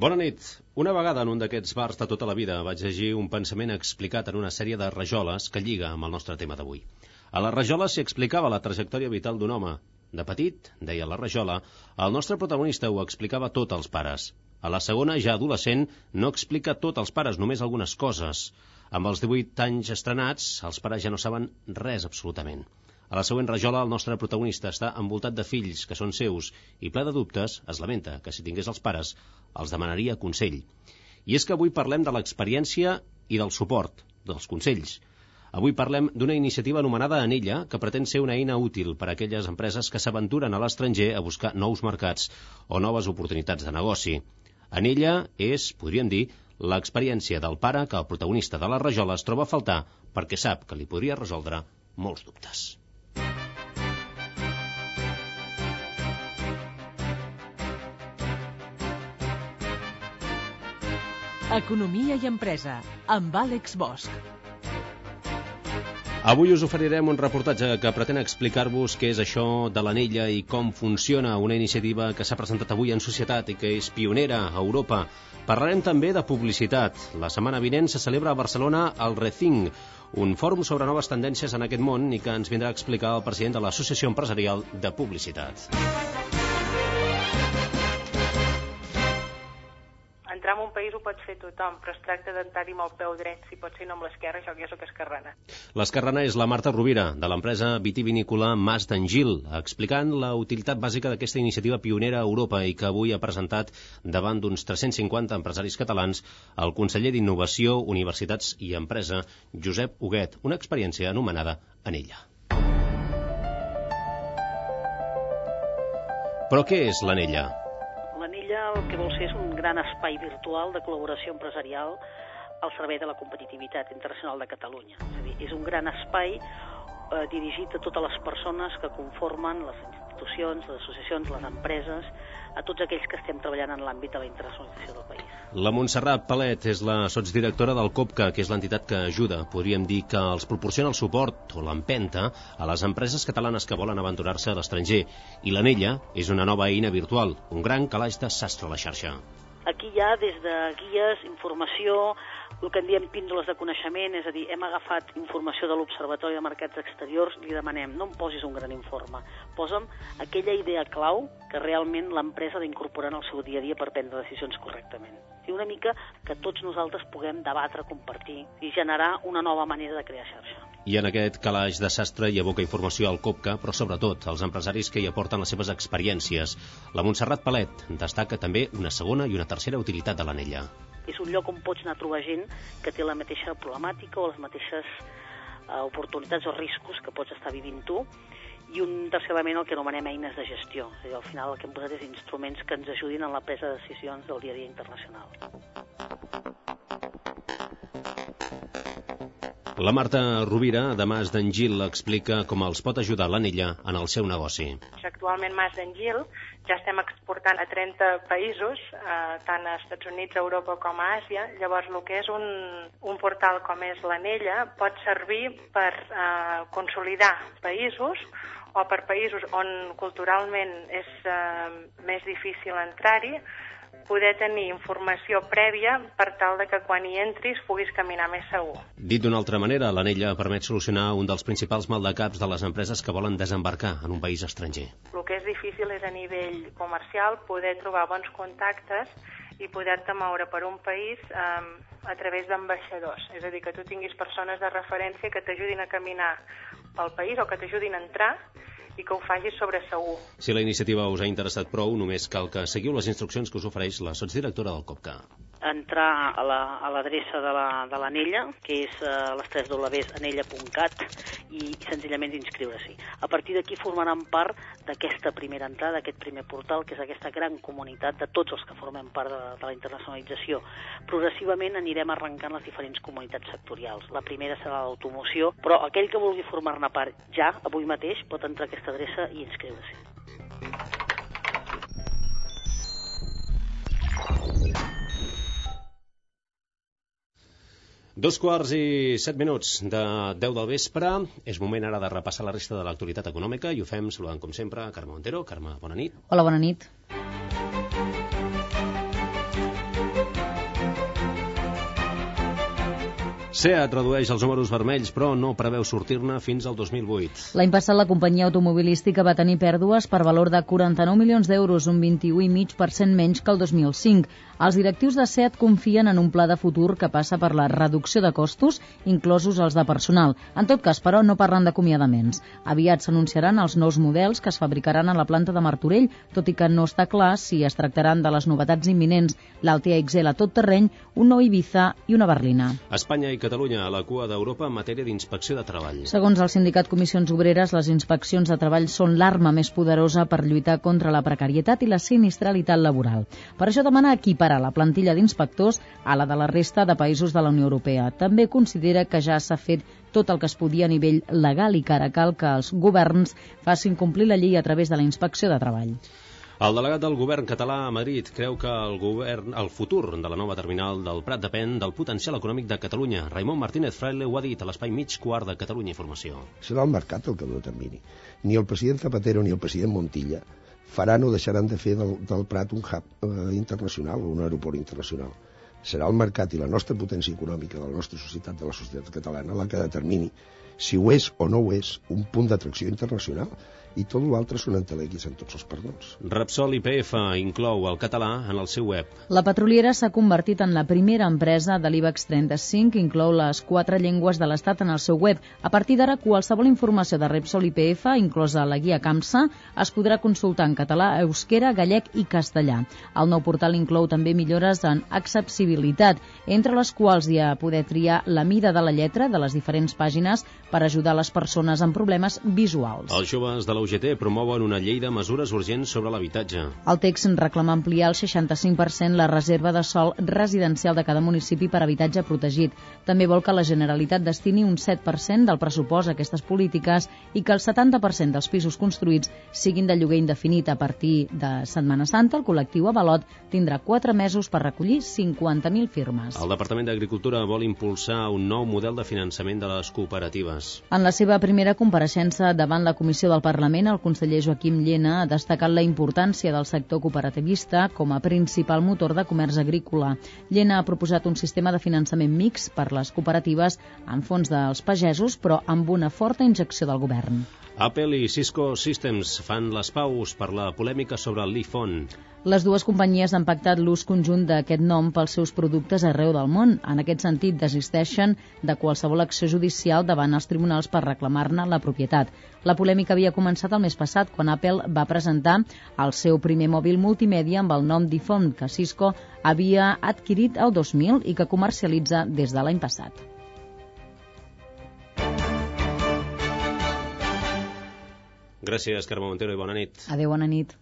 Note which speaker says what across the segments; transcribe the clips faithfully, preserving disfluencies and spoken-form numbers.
Speaker 1: Bona nit. Una vegada en un d'aquests bars de tota la vida vaig llegir un pensament explicat en una sèrie de rajoles que lliga amb el nostre tema d'avui. A les rajoles s'hi explicava la trajectòria vital d'un home. De petit, deia la rajola, el nostre protagonista ho explicava tot als pares. A la segona, ja adolescent, no explica tot als pares, només algunes coses. Amb els divuit anys estrenats, els pares ja no saben res absolutament. A la següent rajola, el nostre protagonista està envoltat de fills que són seus i ple de dubtes es lamenta que si tingués els pares els demanaria consell. I és que avui parlem de l'experiència i del suport, dels consells. Avui parlem d'una iniciativa anomenada Anella, que pretén ser una eina útil per a aquelles empreses que s'aventuren a l'estranger a buscar nous mercats o noves oportunitats de negoci. Anella és, podríem dir, l'experiència del pare que el protagonista de la rajola es troba a faltar perquè sap que li podria resoldre molts dubtes.
Speaker 2: Economia i empresa, amb Àlex Bosch.
Speaker 1: Avui us oferirem un reportatge que pretén explicar-vos què és això de l'Anella i com funciona, una iniciativa que s'ha presentat avui en societat i que és pionera a Europa. Parlarem també de publicitat. La setmana vinent se celebra a Barcelona el Rethink, un fòrum sobre noves tendències en aquest món i que ens vindrà a explicar el president de l'Associació Empresarial de Publicitat.
Speaker 3: Entrar en un país ho pot fer tothom, però es tracta d'entrar-hi amb el peu dret, si pot ser no amb l'esquerra, això que ja sóc esquerrana.
Speaker 1: L'esquerrana és la Marta Rovira, de l'empresa vitivinícola Mas d'Angil, explicant la utilitat bàsica d'aquesta iniciativa pionera a Europa i que avui ha presentat davant d'uns tres-cents cinquanta empresaris catalans el conseller d'Innovació, Universitats i Empresa, Josep Huguet, una experiència anomenada Anella. Però què és l'Anella?
Speaker 4: L'Anella el que vol ser és un gran espai virtual de col·laboració empresarial al servei de la competitivitat internacional de Catalunya. És a dir, és un gran espai eh, dirigit a totes les persones que conformen les institucions, les associacions, les empreses, a tots aquells que estem treballant en l'àmbit de la internacionalització del país.
Speaker 1: La Montserrat Palet és la sotsdirectora del COPCA, que és l'entitat que ajuda, podríem dir que els proporciona el suport o l'empenta a les empreses catalanes que volen aventurar-se a l'estranger. I l'Anella és una nova eina virtual, un gran calaix de sastre a la xarxa.
Speaker 4: Aquí hi ha des de guies, informació, el que en diem píndoles de coneixement, és a dir, hem agafat informació de l'Observatori de Mercats Exteriors i li demanem, no em posis un gran informe, posa'm aquella idea clau que realment l'empresa ha d'incorporar en el seu dia a dia per prendre decisions correctament. I una mica que tots nosaltres puguem debatre, compartir i generar una nova manera de crear xarxa.
Speaker 1: I en aquest calaix de sastre hi aboca informació al COPCA, però sobretot els empresaris que hi aporten les seves experiències. La Montserrat Palet destaca també una segona i una tercera utilitat de l'Anella.
Speaker 4: És un lloc on pots anar a trobar gent que té la mateixa problemàtica o les mateixes eh, oportunitats o riscos que pots estar vivint tu, i un tercer element el que anomenem eines de gestió. És a dir, al final el que hem posat és instruments que ens ajudin en la presa de decisions del dia a dia internacional.
Speaker 1: La Marta Rovira, de Mas d'Angil, explica com els pot ajudar l'Anella en el seu negoci.
Speaker 3: Actualment Mas d'Angil ja estem exportant a trenta països, eh, tant a Estats Units, Europa com a Àsia. Llavors, el que és un, un portal com és l'Anella pot servir per eh, consolidar països o per països on culturalment és eh, més difícil entrar-hi, poder tenir informació prèvia per tal de que quan hi entris puguis caminar més segur.
Speaker 1: Dit d'una altra manera, l'Anella permet solucionar un dels principals maldecaps de les empreses que volen desembarcar en un país estranger.
Speaker 3: El que és difícil és a nivell comercial poder trobar bons contactes i poder-te moure per un país eh, a través d'ambaixadors. És a dir, que tu tinguis persones de referència que t'ajudin a caminar pel país o que t'ajudin a entrar i que ho facis sobre segur.
Speaker 1: Si la iniciativa us ha interessat prou, només cal que seguiu les instruccions que us ofereix la sotsdirectora del COPCA.
Speaker 4: Entrar a la, a l'adreça de la, de l'Anella, que és uh, les tres dobles anella punt cat, i, i senzillament inscriure-s'hi. A partir d'aquí formaran part d'aquesta primera entrada, d'aquest primer portal, que és aquesta gran comunitat de tots els que formem part de, de la internacionalització. Progressivament anirem arrencant les diferents comunitats sectorials. La primera serà l'automoció, però aquell que vulgui formar-ne part ja, avui mateix, pot entrar a aquesta adreça i inscriure-s'hi.
Speaker 1: Dos quarts i set minuts de deu del vespre. És moment ara de repassar la resta de l'actualitat econòmica i ho fem saludant, com sempre, Carme Montero. Carme, bona nit.
Speaker 5: Hola, bona nit.
Speaker 1: SEAT redueix els números vermells, però no preveu sortir-ne fins al dos mil vuit.
Speaker 5: L'any passat la companyia automobilística va tenir pèrdues per valor de quaranta-nou milions d'euros, un vint-i-u coma cinc per cent menys que el dos mil cinc. Els directius de SEAT confien en un pla de futur que passa per la reducció de costos, inclosos els de personal. En tot cas, però, no parlen d'acomiadaments. Aviat s'anunciaran els nous models que es fabricaran a la planta de Martorell, tot i que no està clar si es tractaran de les novetats imminents, l'Altia X L a tot terreny, un nou Ibiza i una berlina.
Speaker 1: Espanya i Catalunya a la cua d'Europa en matèria d'inspecció de treball.
Speaker 5: Segons el sindicat Comissions Obreres, les inspeccions de treball són l'arma més poderosa per lluitar contra la precarietat i la sinistralitat laboral. Per això demana equiparar la plantilla d'inspectors a la de la resta de països de la Unió Europea. També considera que ja s'ha fet tot el que es podia a nivell legal i que ara cal que els governs facin complir la llei a través de la inspecció de treball.
Speaker 1: El delegat del govern català a Madrid creu que el, govern, el futur de la nova terminal del Prat depèn del potencial econòmic de Catalunya. Raimon Martínez Fraile ho ha dit a l'espai Mig Quart de Catalunya Informació.
Speaker 6: Serà el mercat el que ho determini. Ni el president Zapatero ni el president Montilla faran o deixaran de fer del, del Prat un hub eh, internacional o un aeroport internacional. Serà el mercat i la nostra potència econòmica de la nostra societat, de la societat catalana, la que determini si ho és o no ho és un punt d'atracció internacional, i tot l'altre són entelequis en tots els perdons.
Speaker 1: Repsol I P F inclou el català en el seu web.
Speaker 5: La petroliera s'ha convertit en la primera empresa de l'IBEX trenta-cinc que inclou les quatre llengües de l'Estat en el seu web. A partir d'ara, qualsevol informació de Repsol I P F, inclosa la guia CAMSA, es podrà consultar en català, euskera, gallec i castellà. El nou portal inclou també millores en accessibilitat, entre les quals hi ha poder triar la mida de la lletra de les diferents pàgines per ajudar les persones amb problemes visuals.
Speaker 1: Els joves de la U G T promouen una llei de mesures urgents sobre l'habitatge.
Speaker 5: El text reclama ampliar al seixanta-cinc per cent la reserva de sòl residencial de cada municipi per habitatge protegit. També vol que la Generalitat destini un set per cent del pressupost a aquestes polítiques i que el setanta per cent dels pisos construïts siguin de lloguer indefinit. A partir de Setmana Santa, el col·lectiu Avalot tindrà quatre mesos per recollir cinquanta mil firmes.
Speaker 1: El Departament d'Agricultura vol impulsar un nou model de finançament de les cooperatives.
Speaker 5: En la seva primera compareixença davant la Comissió del Parlament, el conseller Joaquim Llena ha destacat la importància del sector cooperativista com a principal motor de comerç agrícola. Llena ha proposat un sistema de finançament mix per les cooperatives en fons dels pagesos, però amb una forta injecció del govern.
Speaker 1: Apple i Cisco Systems fan les paus per la polèmica sobre l'iPhone.
Speaker 5: Les dues companyies han pactat l'ús conjunt d'aquest nom pels seus productes arreu del món. En aquest sentit, desisteixen de qualsevol acció judicial davant els tribunals per reclamar-ne la propietat. La polèmica havia començat el mes passat, quan Apple va presentar el seu primer mòbil multimèdia amb el nom d'iPhone, que Cisco havia adquirit el dos mil i que comercialitza des de l'any passat.
Speaker 1: Gràcies, Carme Montero, i bona nit.
Speaker 5: Adéu, bona nit.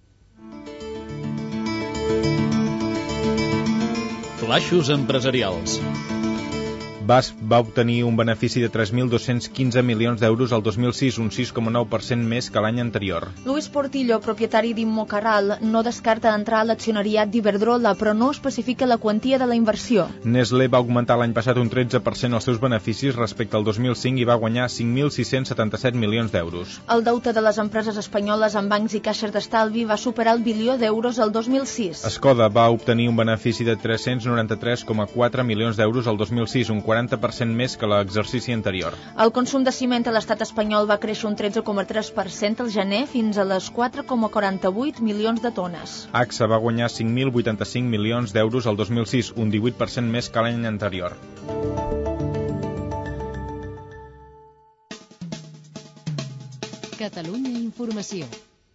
Speaker 7: Flaixos empresarials.
Speaker 8: B A S F va obtenir un benefici de tres mil dos-cents quinze milions d'euros al dos mil sis, un sis coma nou per cent més que l'any anterior.
Speaker 9: Luis Portillo, propietari d'Immocaral, no descarta entrar a l'accionariat d'Iberdrola, però no especifica la quantia de la inversió.
Speaker 8: Nestlé va augmentar l'any passat un tretze per cent els seus beneficis respecte al dos mil cinc i va guanyar cinc mil sis-cents setanta-set milions d'euros.
Speaker 9: El deute de les empreses espanyoles amb bancs i caixes d'estalvi va superar el bilió d'euros el dos mil sis.
Speaker 8: Skoda va obtenir un benefici de tres-cents noranta-tres coma quatre milions d'euros el dos mil sis, un quaranta per cent més que l'exercici anterior.
Speaker 9: El consum de ciment a l'estat espanyol va créixer un tretze coma tres per cent al gener fins a les quatre coma quaranta-vuit milions de tones.
Speaker 8: A X A va guanyar cinc mil vuitanta-cinc milions d'euros el dos mil sis, un divuit per cent més que l'any anterior.
Speaker 2: Catalunya Informació.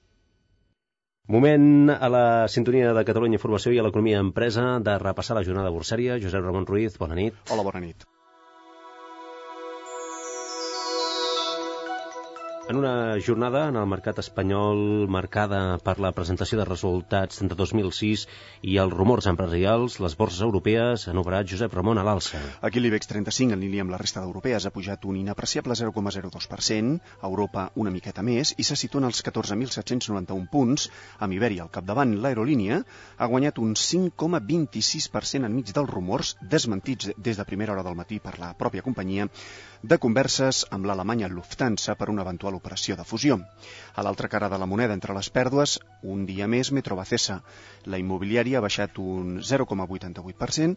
Speaker 1: Moment a la sintonia de Catalunya Informació i a l'economia empresa de repassar la jornada borsària. Josep Ramon Ruiz, bona nit.
Speaker 10: Hola, bona nit.
Speaker 1: En una jornada en el mercat espanyol marcada per la presentació de resultats de dos mil sis i els rumors empresarials, les borses europees han operat, Josep Ramon, a l'alça.
Speaker 10: Aquí l'IBEX trenta-cinc, en línia amb la resta d'europees, ha pujat un inapreciable zero coma zero dos per cent, a Europa una miqueta més, i se situen als catorze mil set-cents noranta-un punts. Amb Iberia al capdavant, l'aerolínia ha guanyat un cinc coma vint-i-sis per cent enmig dels rumors, desmentits des de primera hora del matí per la pròpia companyia, de converses amb l'alemanya Lufthansa per una eventual operació de fusió. A l'altra cara de la moneda, entre les pèrdues, un dia més Metrovacesa. La immobiliària ha baixat un zero coma vuitanta-vuit per cent,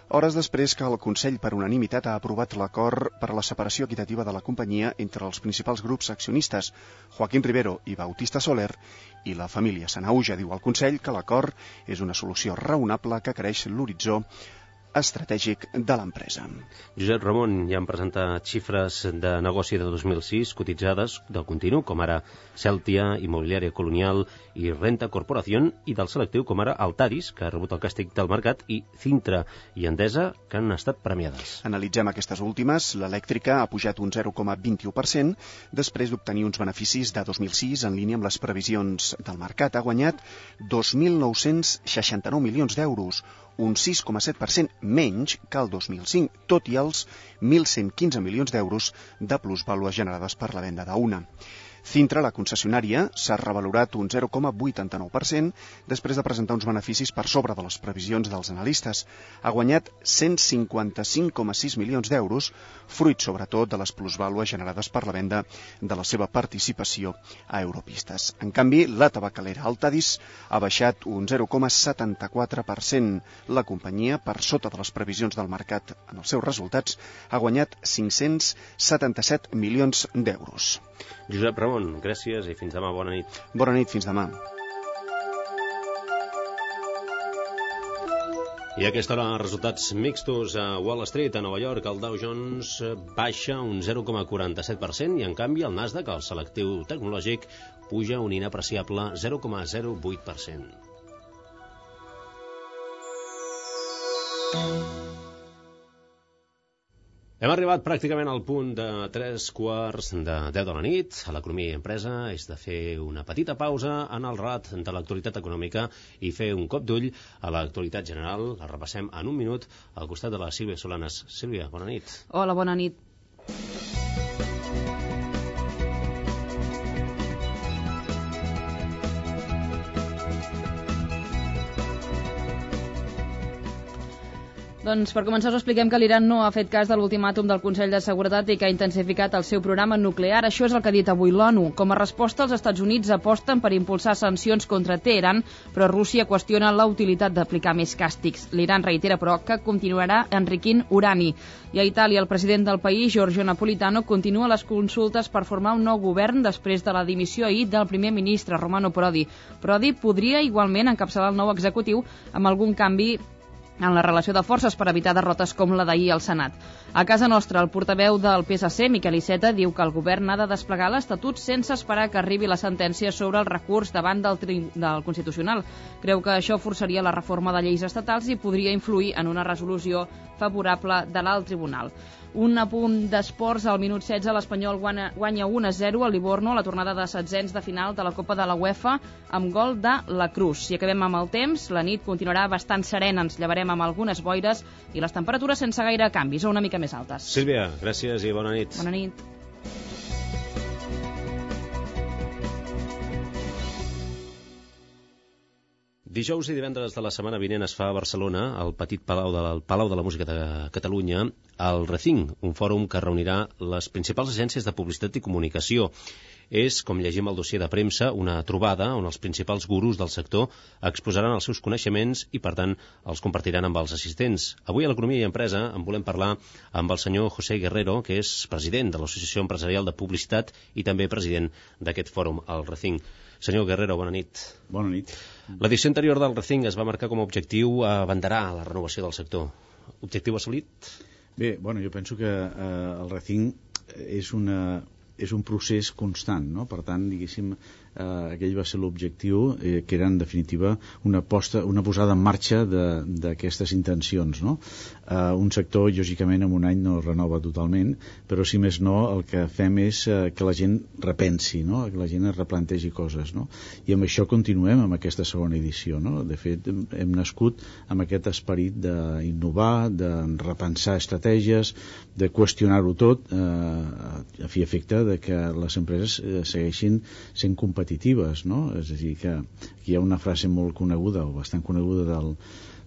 Speaker 10: hores després que el Consell per unanimitat ha aprovat l'acord per a la separació equitativa de la companyia entre els principals grups accionistes, Joaquín Rivero i Bautista Soler, i la família Sanahuja. Diu el Consell que l'acord és una solució raonable que creix l'horitzó estratègic de l'empresa.
Speaker 1: Josep Ramon, ja han presentat xifres de negoci de dos mil sis cotitzades del continu, com ara Celtia, Immobiliària Colonial i Renta Corporación, i del selectiu, com ara Altaris, que ha rebut el càstig del mercat, i Cintra i Endesa, que han estat premiades.
Speaker 10: Analitzem aquestes últimes. L'elèctrica ha pujat un zero coma vint-i-u per cent després d'obtenir uns beneficis de dos mil sis en línia amb les previsions del mercat. Ha guanyat dos mil nou-cents seixanta-nou milions d'euros, un sis coma set per cent menys que el dos mil cinc, tot i els mil cent quinze milions d'euros de plusvàlues generades per la venda d'Una. Cintra, la concessionària, s'ha revalorat un zero coma vuitanta-nou per cent després de presentar uns beneficis per sobre de les previsions dels analistes. Ha guanyat cent cinquanta-cinc coma sis milions d'euros, fruit sobretot de les plusvàlues generades per la venda de la seva participació a Europistes. En canvi, la tabacalera Altadis ha baixat un zero coma setanta-quatre per cent. La companyia, per sota de les previsions del mercat en els seus resultats, ha guanyat cinc-cents setanta-set milions d'euros.
Speaker 1: Josep Ramon, gràcies i fins demà. Bona nit.
Speaker 10: Bona nit, fins demà.
Speaker 1: I a aquesta hora, resultats mixtos a Wall Street, a Nova York. El Dow Jones baixa un zero coma quaranta-set per cent i, en canvi, el Nasdaq, el selectiu tecnològic, puja un inapreciable zero coma zero vuit per cent. Hem arribat pràcticament al punt de tres quarts de deu de la nit. A l'Economia i Empresa és de fer una petita pausa en el relat de l'actualitat econòmica i fer un cop d'ull a l'actualitat general. La repassem en un minut al costat de la Sílvia Solanes. Sílvia, bona nit.
Speaker 11: Hola, bona nit. Doncs per començar us expliquem que l'Iran no ha fet cas de l'ultimàtum del Consell de Seguretat i que ha intensificat el seu programa nuclear. Això és el que ha dit avui l'ONU. Com a resposta, els Estats Units aposten per impulsar sancions contra Teheran, però Rússia qüestiona la utilitat d'aplicar més càstigs. L'Iran reitera, però, que continuarà enriquint urani. I a Itàlia, el president del país, Giorgio Napolitano, continua les consultes per formar un nou govern després de la dimissió ahir del primer ministre Romano Prodi. Prodi podria igualment encapçalar el nou executiu amb algun canvi en la relació de forces per evitar derrotes com la d'ahir al Senat. A casa nostra, el portaveu del P S C, Miquel Iceta, diu que el govern ha de desplegar l'Estatut sense esperar que arribi la sentència sobre el recurs davant del, tri... del Constitucional. Creu que això forçaria la reforma de lleis estatals i podria influir en una resolució favorable de l'alt tribunal. Un apunt d'esports, al minut setze l'Espanyol guanya un a zero al Livorno a la tornada de setzents de final de la Copa de la UEFA amb gol de la Cruz. Si acabem amb el temps, la nit continuarà bastant serena, ens llevarem amb algunes boires i les temperatures sense gaire canvis o una mica més altes.
Speaker 1: Sílvia, gràcies i bona nit.
Speaker 11: Bona nit.
Speaker 1: Dijous i divendres de la setmana vinent es fa a Barcelona, al petit Palau de la, Palau de la Música de Catalunya, el RECINC, un fòrum que reunirà les principals agències de publicitat i comunicació. És, com llegim al dossier de premsa, una trobada on els principals gurus del sector exposaran els seus coneixements i, per tant, els compartiran amb els assistents. Avui a l'Economia i Empresa en volem parlar amb el senyor José Guerrero, que és president de l'Associació Empresarial de Publicitat i també president d'aquest fòrum, el RECINC. Senyor Guerrero, bona nit.
Speaker 12: Bona nit.
Speaker 1: L'edició anterior del RECINC es va marcar com a objectiu abanderar la renovació del sector. Objectiu assolit?
Speaker 12: Bé, bueno, jo penso que eh, el RECINC és, una, és un procés constant, no? Per tant, diguéssim, eh, aquell va ser l'objectiu, eh, que era, en definitiva, una, posta, una posada en marxa d'aquestes intencions, no? Eh, un sector, lògicament, en un any no es renova totalment, però si més no, el que fem és eh, que la gent repensi, no? Que la gent es replantegi coses, no? I amb això continuem amb aquesta segona edició, no? De fet, hem nascut amb aquest esperit d'innovar, de repensar estratègies, de qüestionar-ho tot, eh, a fi i efecte de que les empreses eh, segueixin sent competitives, no? És a dir, que aquí hi ha una frase molt coneguda, o bastant coneguda del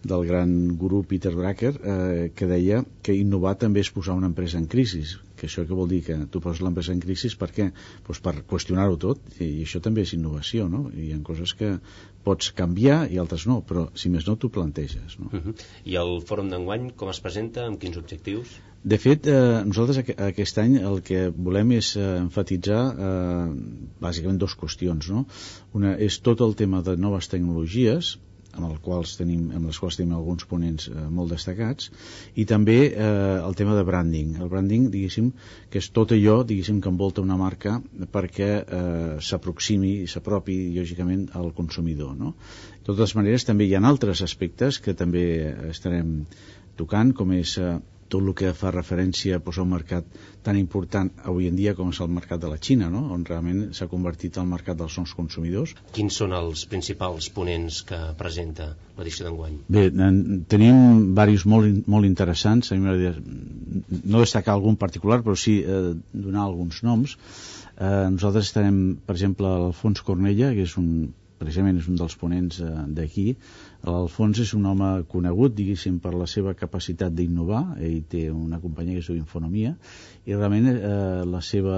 Speaker 12: del gran gurú Peter Drucker, eh, que deia que innovar també és posar una empresa en crisi. Que això què vol dir? Que tu poses l'empresa en crisi per què? Pues per qüestionar-ho tot, i això també és innovació, no? Hi ha coses que pots canviar i altres no, però si més no t'ho planteges, no?
Speaker 1: Uh-huh. I el fòrum d'enguany com es presenta, amb quins objectius?
Speaker 12: De fet, eh, nosaltres aquest any el que volem és eh, enfatitzar eh, bàsicament dues qüestions, no? Una és tot el tema de noves tecnologies, amb els quals tenim, amb les quals tenim alguns ponents eh, molt destacats, i també eh, el tema de branding. El branding, diguéssim, que és tot allò, diguéssim, que envolta una marca perquè eh, s'aproximi i s'apropi, lògicament, al consumidor, no? De totes maneres, també hi ha altres aspectes que també estarem tocant, com és eh, tot el que fa referència pues, a un mercat tan important avui en dia com és el mercat de la Xina, no? On realment s'ha convertit el mercat dels nous consumidors.
Speaker 1: Quins són els principals ponents que presenta l'edició d'enguany?
Speaker 12: Bé, en, tenim diversos molt, molt interessants. A mi m'agradaria no destacar algun particular, però sí eh, donar alguns noms. Eh, nosaltres estarem, per exemple, l'Alfons Cornella, que és un, precisament és un dels ponents eh, d'aquí. L'Alfons és un home conegut, diguéssim, per la seva capacitat d'innovar. Ell té una companyia que es diu Infonomia, i realment eh, la seva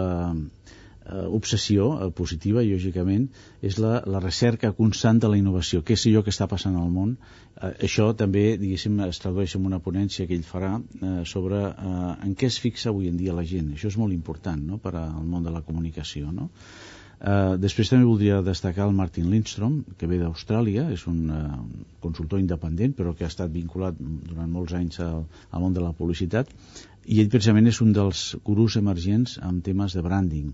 Speaker 12: eh, obsessió eh, positiva, lògicament, és la, la recerca constant de la innovació. Què és allò que està passant al món? Eh, això també, diguéssim, es tradueix en una ponència que ell farà eh, sobre eh, en què es fixa avui en dia la gent. Això és molt important, no?, per al món de la comunicació, no? Uh, després també voldria destacar el Martin Lindstrom, que ve d'Austràlia, és un uh, consultor independent però que ha estat vinculat durant molts anys al, al món de la publicitat, i ell precisament és un dels gurús emergents en temes de branding.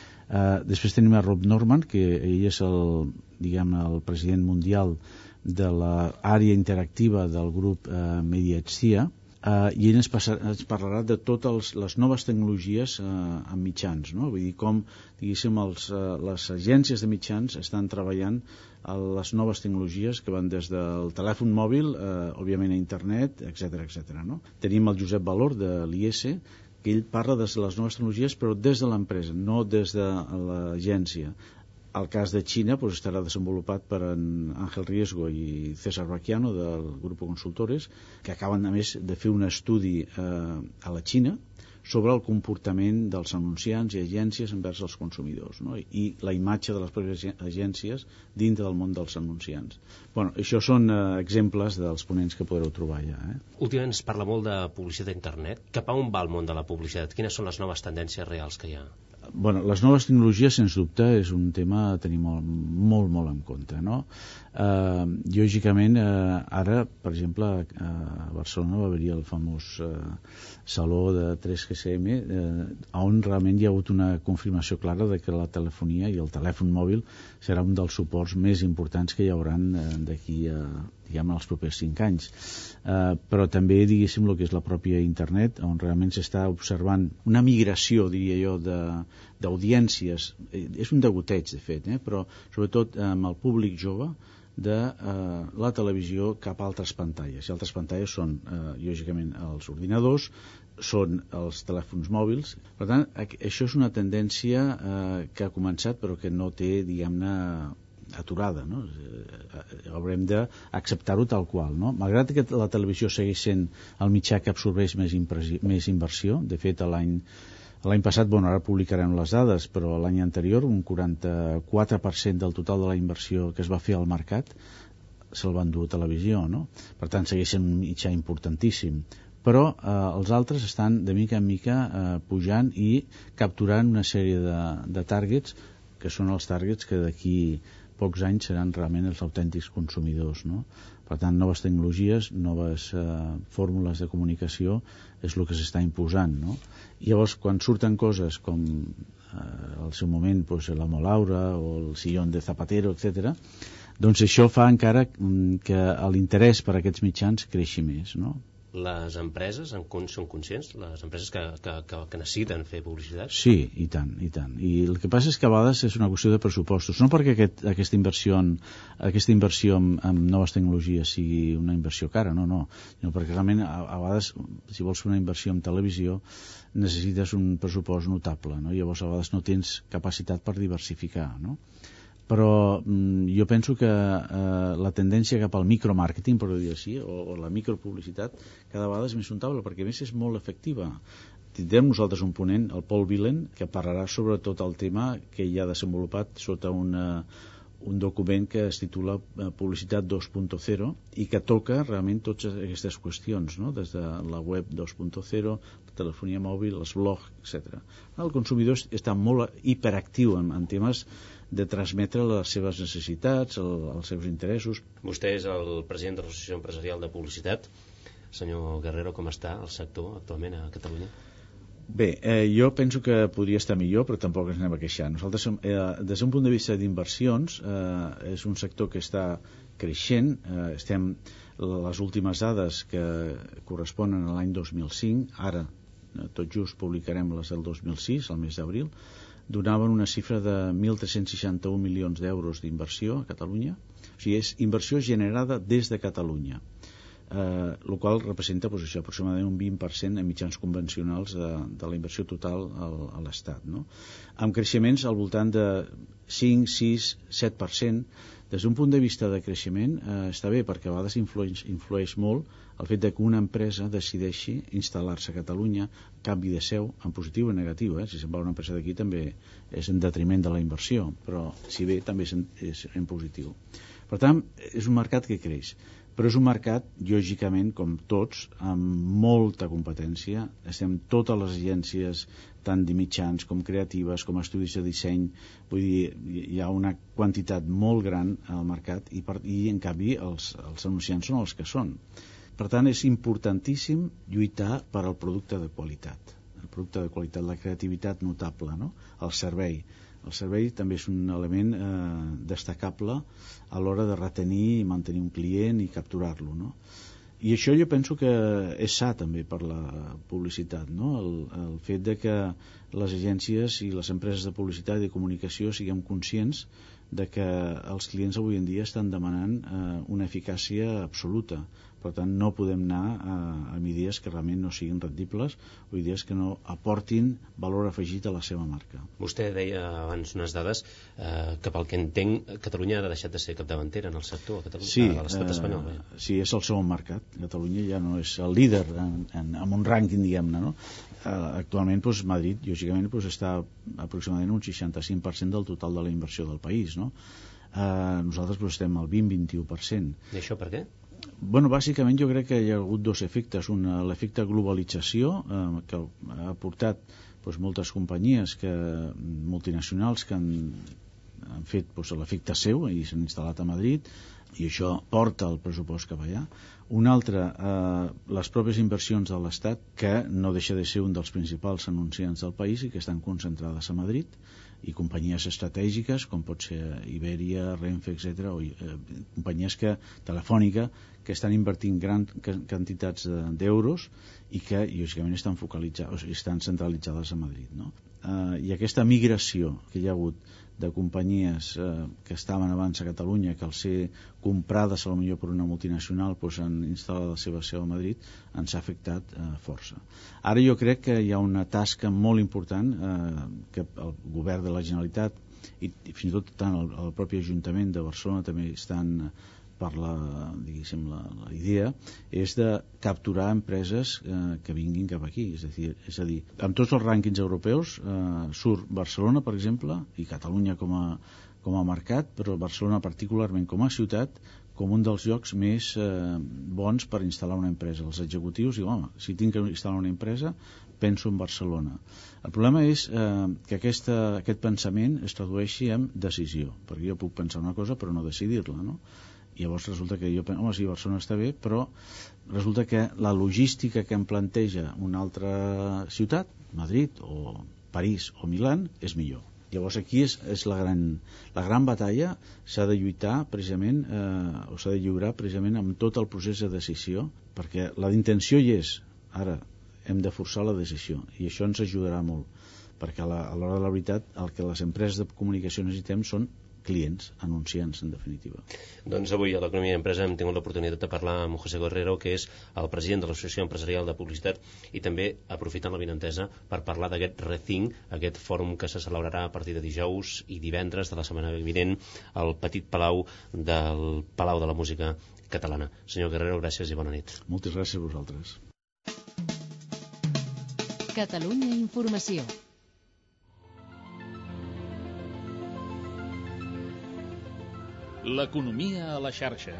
Speaker 12: Uh, després tenim a Rob Norman, que ell és el, diguem, el president mundial de l'àrea interactiva del grup uh, MediaEtsia, Uh, i ell ens, passa, ens parlarà de totes les noves tecnologies uh, en mitjans, no? Vull dir, com, diguéssim, els, uh, les agències de mitjans estan treballant a les noves tecnologies que van des del telèfon mòbil, uh, òbviament a internet, etcètera, etcètera, no? Tenim el Josep Valor de l'I S, que ell parla de les noves tecnologies però des de l'empresa, no des de l'agència. El cas de Xina pues, estarà desenvolupat per en Ángel Riesgo i César Baquiano del Grupo Consultores, que acaben a més de fer un estudi eh, a la Xina sobre el comportament dels anunciants i agències envers els consumidors, no? I la imatge de les pròpies agències dintre del món dels anunciants. Bueno, això són eh, exemples dels ponents que podreu trobar ja. Eh?
Speaker 1: Últimament es parla molt de publicitat a internet. Cap a on va el món de la publicitat? Quines són les noves tendències reals que hi ha?
Speaker 12: Bueno, les noves tecnologies, sens dubte, és un tema a tenir molt, molt, molt en compte, no? Eh, lògicament, eh, ara, per exemple, a Barcelona va haver-hi el famós eh, saló de tres G S M, eh, on realment hi ha hagut una confirmació clara de que la telefonia i el telèfon mòbil serà un dels suports més importants que hi hauran eh, d'aquí a, diguem, els propers cinc anys. Eh, però també, diguéssim, el que és la pròpia internet, on realment s'està observant una migració, diria jo, de d'audiències, és un degoteig de fet, eh? Però sobretot amb el públic jove, de eh, la televisió cap a altres pantalles. I altres pantalles són, eh, lògicament, els ordinadors, són els telèfons mòbils. Per tant, això és una tendència eh, que ha començat però que no té, diguem-ne, aturada, no? Eh, haurem d'acceptar-ho tal qual, no? Malgrat que la televisió segueix sent el mitjà que absorbeix més, més inversió, de fet l'any L'any passat, bueno, ara publicarem les dades, però l'any anterior un quaranta-quatre per cent del total de la inversió que es va fer al mercat se'l van dur a televisió, no? Per tant, segueix sent un mitjà importantíssim. Però eh, els altres estan de mica en mica eh, pujant i capturant una sèrie de, de targets que són els targets que d'aquí pocs anys seran realment els autèntics consumidors, no? Per tant, noves tecnologies, noves eh, fórmules de comunicació és el que s'està imposant, no? I llavors, quan surten coses com eh, al seu moment pues, la Molaura o el sillón de Zapatero, etcètera, doncs això fa encara que l'interès per a aquests mitjans creixi més, no?
Speaker 1: Les empreses en, són conscients? Les empreses que, que, que, que necessiten fer publicitat?
Speaker 12: Sí, i tant, i tant. I el que passa és que a vegades és una qüestió de pressupostos. No perquè aquest, aquesta inversió, en, aquesta inversió en, en noves tecnologies sigui una inversió cara, no, no. No, perquè realment a, a vegades, si vols fer una inversió en televisió, necessites un pressupost notable, no? Llavors a vegades no tens capacitat per diversificar, no? però mm, jo penso que eh, la tendència cap al micromàrqueting, per dir així, o, o la micropublicitat, cada vegada és més notable, perquè a més és molt efectiva. Tindrem nosaltres un ponent, el Paul Villen, que parlarà sobre tot el tema que ja ha desenvolupat sota una, un document que es titula Publicitat dos punt zero i que toca realment totes aquestes qüestions, no? Des de la web dos punt zero, la telefonia mòbil, els blogs, etcètera. El consumidor està molt hiperactiu en, en temes de transmetre les seves necessitats, el, els seus interessos.
Speaker 1: Vostè és el president de l'Associació Empresarial de Publicitat. Senyor Guerrero, com està el sector actualment a Catalunya?
Speaker 12: Bé, eh, jo penso que podria estar millor, però tampoc ens anem a queixar. Nosaltres, som, eh, des d'un punt de vista d'inversions, eh, és un sector que està creixent. Eh, estem, les últimes dades que corresponen a l'any dos mil cinc, ara, eh, tot just publicarem les del dos mil sis, al mes d'abril, donaven una xifra de mil tres-cents seixanta-un milions d'euros d'inversió a Catalunya. O sigui, és inversió generada des de Catalunya. Eh, el qual representa pues, això, aproximadament un vint per cent en mitjans convencionals de, de la inversió total al, a l'Estat, no? Amb creixements al voltant de cinc, sis, set per cent. Des d'un punt de vista de creixement eh, està bé, perquè a vegades influeix, influeix molt el fet de que una empresa decideixi instal·lar-se a Catalunya, canvi de seu, en positiu o en negatiu. Eh? Si se'n va una empresa d'aquí també és en detriment de la inversió, però si bé també és en, és en positiu. Per tant, és un mercat que creix, però és un mercat, lògicament, com tots, amb molta competència. Estem totes les agències, tant de mitjans com creatives, com estudis de disseny. Vull dir, hi ha una quantitat molt gran al mercat i, per, i en canvi, els, els anunciants són els que són. Per tant, és importantíssim lluitar per al producte de qualitat. El producte de qualitat, la creativitat notable, no? El servei. El servei també és un element eh, destacable a l'hora de retenir i mantenir un client i capturar-lo, no? I això jo penso que és sa també per la publicitat, no? El, el fet de que les agències i les empreses de publicitat i de comunicació siguem conscients de que els clients avui en dia estan demanant eh, una eficàcia absoluta. Per tant, no podem anar a, a idees que realment no siguin rendibles o idees que no aportin valor afegit a la seva marca.
Speaker 1: Vostè deia abans unes dades eh, que pel que entenc Catalunya ha deixat de ser capdavantera en el sector a Catalunya,
Speaker 12: sí,
Speaker 1: a l'estat espanyol.
Speaker 12: Eh, sí, és el segon mercat. Catalunya ja no és el líder en, en, en un rànquing, diguem-ne, no? Eh, actualment, doncs, Madrid, lògicament, doncs, està aproximadament un seixanta-cinc per cent del total de la inversió del país, no? Eh, nosaltres doncs, estem al vint a vint i u per cent.
Speaker 1: I això per què?
Speaker 12: Bueno, bàsicament jo crec que hi ha hagut dos efectes. Un, l'efecte globalització, eh, que ha portat doncs, moltes companyies que, multinacionals que han, han fet doncs, l'efecte seu i s'han instal·lat a Madrid, i això porta el pressupost cap allà. Un altre, eh, les pròpies inversions de l'Estat, que no deixa de ser un dels principals anunciants del país i que estan concentrades a Madrid, i companyies estratègiques com pot ser Iberia, Renfe, etcètera, o eh, companyies que, telefònica, que estan invertint grans quantitats d'euros i que lògicament estan focalitzades, o sigui, estan centralitzades a Madrid, no? Eh, i aquesta migració que hi ha hagut de companyies eh, que estaven abans a Catalunya, que al ser comprades a lo millor per una multinacional doncs han instal·lat la seva seu a Madrid, ens ha afectat eh, força. Ara jo crec que hi ha una tasca molt important eh, que el govern de la Generalitat i, i fins i tot tant el, el propi Ajuntament de Barcelona també estan per la, diguéssim, la, la idea, és de capturar empreses eh, que vinguin cap aquí. És a dir, és a dir, amb tots els rànquings europeus eh, surt Barcelona, per exemple, i Catalunya com a, com a mercat, però Barcelona particularment com a ciutat, com un dels llocs més eh, bons per instal·lar una empresa. Els executius diuen, home, si tinc que instal·lar una empresa, penso en Barcelona. El problema és eh, que aquesta, aquest pensament es tradueixi en decisió, perquè jo puc pensar una cosa però no decidir-la, no? I llavors resulta que jo penso, home, sí, Barcelona està bé, però resulta que la logística que em planteja una altra ciutat, Madrid o París o Milán, és millor. Llavors aquí és, és la, gran, la gran batalla, s'ha de lluitar precisament, eh, o s'ha de lliurar precisament amb tot el procés de decisió, perquè la intenció hi és, ara hem de forçar la decisió, i això ens ajudarà molt, perquè a l'hora de la veritat el que les empreses de comunicació necessitem són clients, anunciants, en definitiva.
Speaker 1: Doncs avui a l'Economia i Empresa hem tingut l'oportunitat de parlar amb José Guerrero, que és el president de l'Associació Empresarial de Publicitat, i també aprofitant la vinentesa per parlar d'aquest Rethink, aquest fòrum que se celebrarà a partir de dijous i divendres de la setmana vinent al Petit Palau del Palau de la Música Catalana. Senyor Guerrero, gràcies i bona nit.
Speaker 12: Moltes gràcies a vosaltres.
Speaker 2: Catalunya Informació.
Speaker 7: L'economia a la xarxa.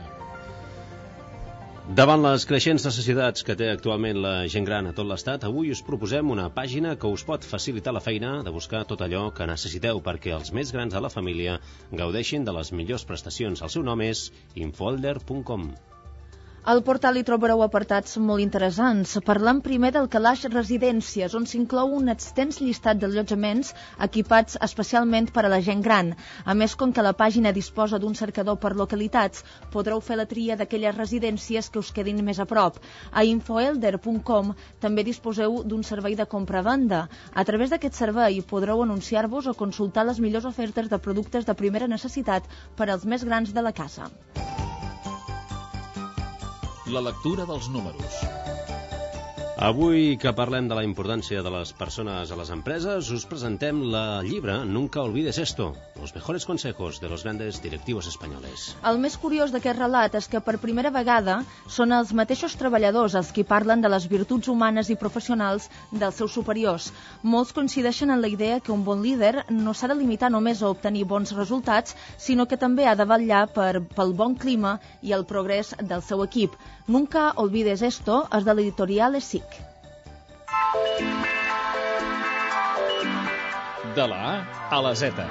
Speaker 1: Davant les creixents necessitats que té actualment la gent gran a tot l'Estat, avui us proposem una pàgina que us pot facilitar la feina de buscar tot allò que necessiteu perquè els més grans de la família gaudeixin de les millors prestacions. El seu nom és infolder punt com.
Speaker 9: Al portal hi trobareu apartats molt interessants. Parlem primer del calaix Residències, on s'inclou un extens llistat d'allotjaments equipats especialment per a la gent gran. A més, com que la pàgina disposa d'un cercador per localitats, podreu fer la tria d'aquelles residències que us quedin més a prop. A infolder punt com també disposeu d'un servei de compra-venda. A través d'aquest servei podreu anunciar-vos o consultar les millors ofertes de productes de primera necessitat per als més grans de la casa.
Speaker 7: La lectura dels números.
Speaker 1: Avui que parlem de la importància de les persones a les empreses, us presentem la llibre Nunca olvides esto, los mejores consejos de los grandes directivos españoles.
Speaker 9: El més curiós d'aquest relat és que per primera vegada són els mateixos treballadors els qui parlen de les virtuts humanes i professionals dels seus superiors. Molts coincideixen en la idea que un bon líder no s'ha de limitar només a obtenir bons resultats, sinó que també ha de vetllar per, pel bon clima i el progrés del seu equip. Nunca olvides esto és de l'editorial ESIC.
Speaker 7: De la A a la Z.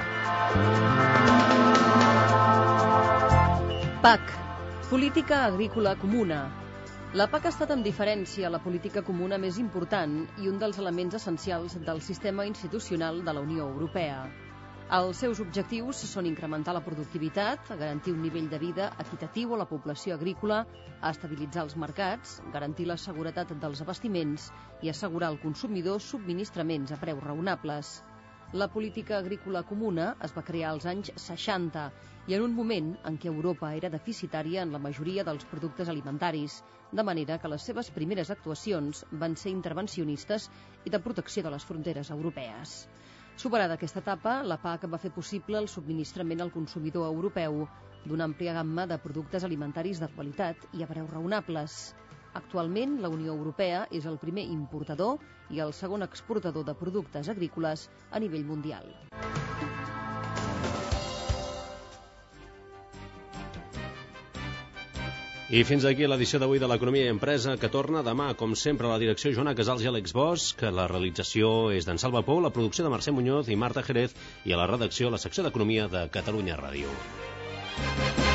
Speaker 13: P A C, Política Agrícola Comuna. La P A C ha estat amb diferència la política comuna més important i un dels elements essencials del sistema institucional de la Unió Europea. Els seus objectius són incrementar la productivitat, garantir un nivell de vida equitatiu a la població agrícola, estabilitzar els mercats, garantir la seguretat dels abastiments i assegurar al consumidor subministraments a preus raonables. La política agrícola comuna es va crear als anys seixanta i en un moment en què Europa era deficitària en la majoria dels productes alimentaris, de manera que les seves primeres actuacions van ser intervencionistes i de protecció de les fronteres europees. Superada aquesta etapa, la P A C va fer possible el subministrament al consumidor europeu d'una àmplia gamma de productes alimentaris de qualitat i a preus raonables. Actualment, la Unió Europea és el primer importador i el segon exportador de productes agrícoles a nivell mundial.
Speaker 1: I fins aquí l'edició d'avui de l'Economia i Empresa, que torna demà, com sempre, a la direcció Joana Casals i Àlex Bosch, que la realització és d'en Salva Pou, la producció de Mercè Muñoz i Marta Jerez, i a la redacció la secció d'Economia de Catalunya Ràdio.